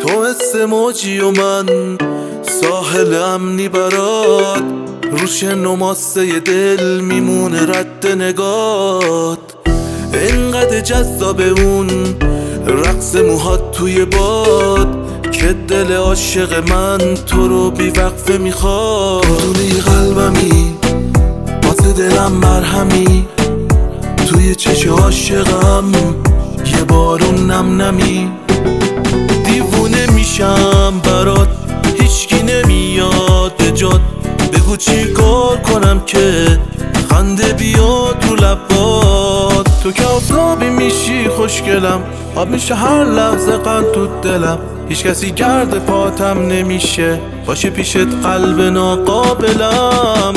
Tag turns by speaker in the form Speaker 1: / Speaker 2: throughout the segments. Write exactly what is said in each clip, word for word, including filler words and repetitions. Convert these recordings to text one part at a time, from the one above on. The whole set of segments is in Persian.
Speaker 1: تو مثل موجی و من ساحل امنی برات، روش نماسه دل میمونه رد نگات. اینقدر جذاب اون رقص موهات توی باد که دل عاشق من تو رو بی وقفه میخواد. دونی قلبمی واسه دلم مرهمی، توی چش عاشقم یه بارون نم نمی. دیوونه میشم برات هیچکی نمیاد به جات، بگو چی کار کنم که خنده بیاد رو لبات. تو که آفتابی میشی خوشگلم، آب میشه هر لحظه قند تو دلم. هیچ کسی گرد پاتم نمیشه، باشه پیشت قلب ناقابلم.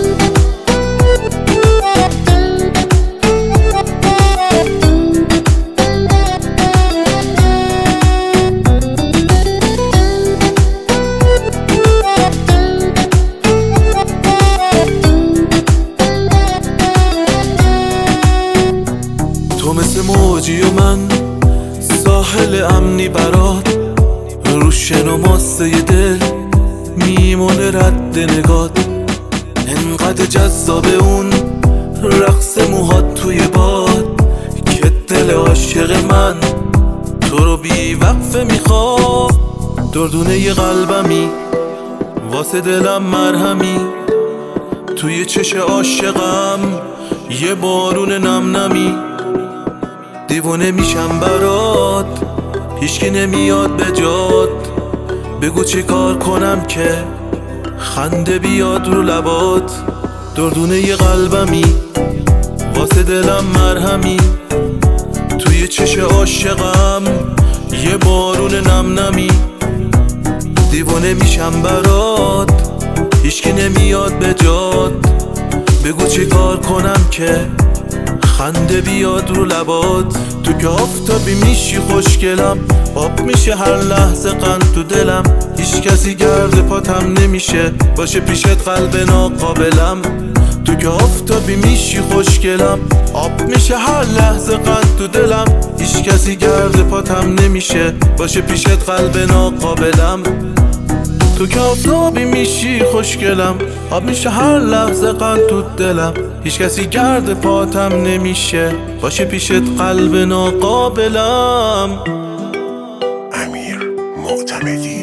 Speaker 1: تو مثل موجی و من ساحل امنی برات، روش نماسه دل میمونه رد نگات. انقدر جذاب اون رقص موهات توی باد که دل عاشق من تو رو بی وقفه میخواد. دردونه قلبمی واسه دلم مرهمی، توی چش عاشقم یه بارون نم نمی. دیوونه میشم برات هیچکی نمیاد به جات، بگو چی کار کنم که خنده بیاد رو لبات. دردونه قلبمی واسه دلم مرهمی، توی چش عاشقم یه بارون نم نمی. دیوونه میشم برات هیچکی نمیاد به جات، بگو چی کار کنم که خنده بیاد رو لبات. تو که آفتابی میشی خوشگلم، آب میشه هر لحظه قند تو دلم. هیچ کسی گرد پاتم نمیشه، باشه پیشت قلب ناقابلم. تو که آفتابی میشی خوشگلم، آب میشه هر لحظه قند تو دلم. هیچ کسی گرد پاتم نمیشه، باشه پیشت قلب ناقابلم. تو که آفتابی میشی خوشگلم، آب میشه هر لحظه قند تو دلم. هیچ کسی گرد پاتم نمیشه، باشه پیشت قلب ناقابلم.
Speaker 2: امیر معتمدی.